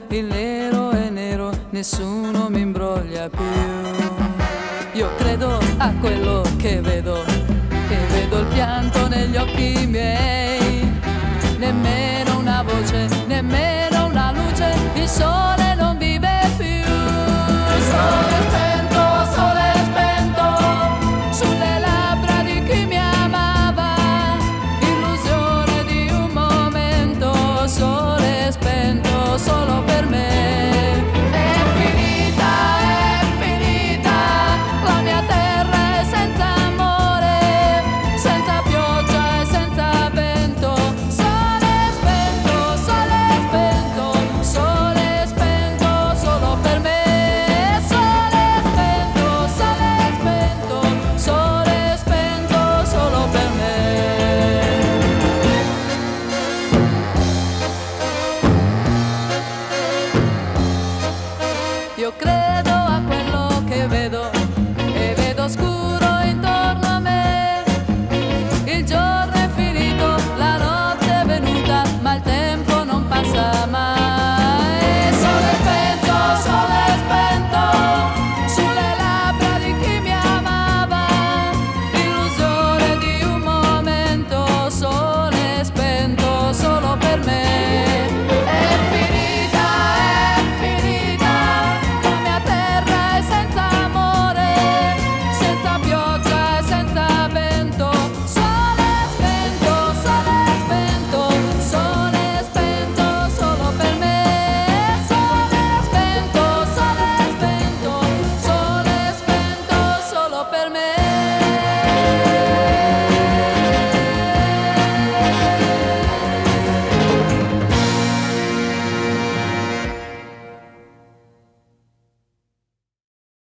il nero è nero, nessuno mi imbroglia più. Io credo a quello che vedo e vedo il pianto negli occhi miei. Nemmeno una voce, nemmeno una luce, il sole